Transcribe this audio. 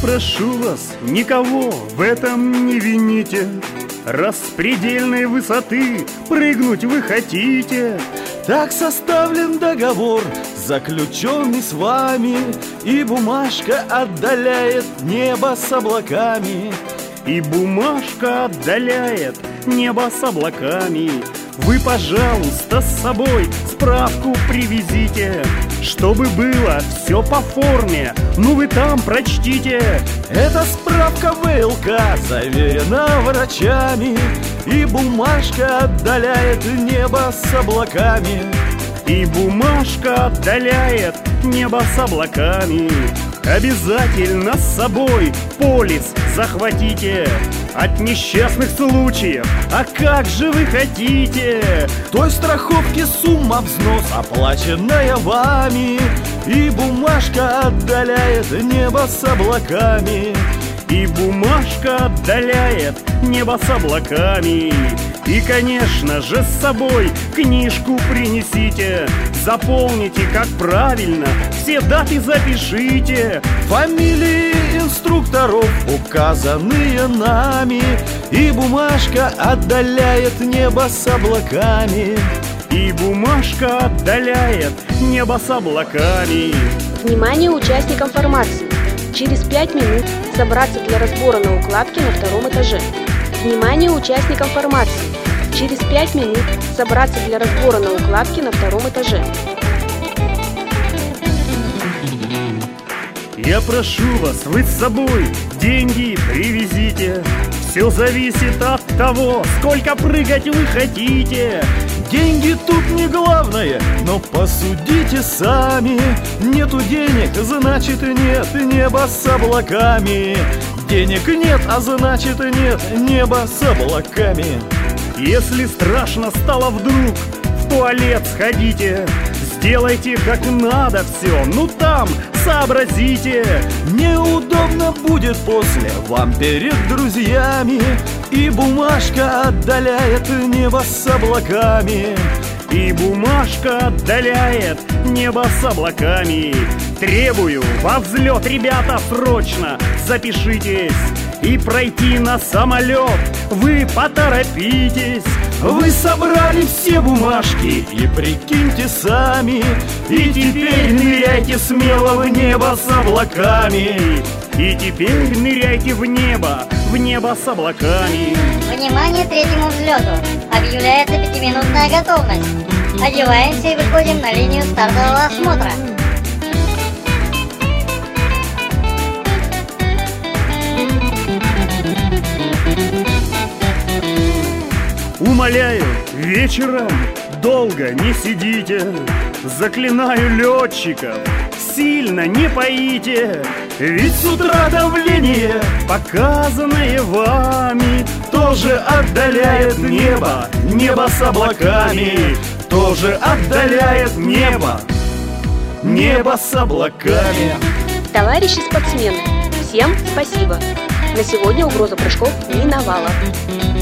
прошу вас, никого в этом не вините. Раз с предельной высоты прыгнуть вы хотите, так составлен договор, заключенный с вами, и бумажка отдаляет небо с облаками. И бумажка отдаляет небо с облаками. Вы, пожалуйста, с собой справку привезите, чтобы было все по форме, ну вы там прочтите. Эта справка ВЛК заверена врачами, и бумажка отдаляет небо с облаками. И бумажка отдаляет небо с облаками. Обязательно с собой полис захватите от несчастных случаев. А как же вы хотите? Той страховки сумма взнос, оплаченная вами, и бумажка отдаляет небо с облаками. И бумажка отдаляет небо с облаками. И, конечно же, с собой книжку принесите. Заполните, как правильно, все даты запишите. Фамилии инструкторов, указанные нами, и бумажка отдаляет небо с облаками. И бумажка отдаляет небо с облаками. Внимание участникам формации! Через 5 минут собраться для разбора на укладке на 2-м этаже. Внимание участникам формации! Через 5 минут собраться для разбора на укладке на 2-м этаже. Я прошу вас, вы с собой деньги привезите. Все зависит от того, сколько прыгать вы хотите. Деньги тут не главное, но посудите сами. Нету денег, значит нет неба с облаками. Денег нет, а значит нет неба с облаками. Если страшно стало вдруг, в туалет сходите. Сделайте как надо все, ну там сообразите. Неудобно будет после вам перед друзьями, и бумажка отдаляет небо с облаками. И бумажка отдаляет небо с облаками. Требую во взлет, ребята, срочно запишитесь. И пройти на самолет вы поторопитесь. Вы собрали все бумажки и прикиньте сами, и теперь ныряйте смело в небо с облаками. И теперь ныряйте в небо с облаками. Внимание третьему взлету! Объявляется 5-минутная готовность. Одеваемся и выходим на линию стартового осмотра. Умоляю, вечером долго не сидите. Заклинаю летчиков, сильно не поите. Ведь с утра давление, показанное вами, тоже отдаляет небо с облаками. Тоже отдаляет небо с облаками. Товарищи спортсмены, всем спасибо! На сегодня угроза прыжков миновала.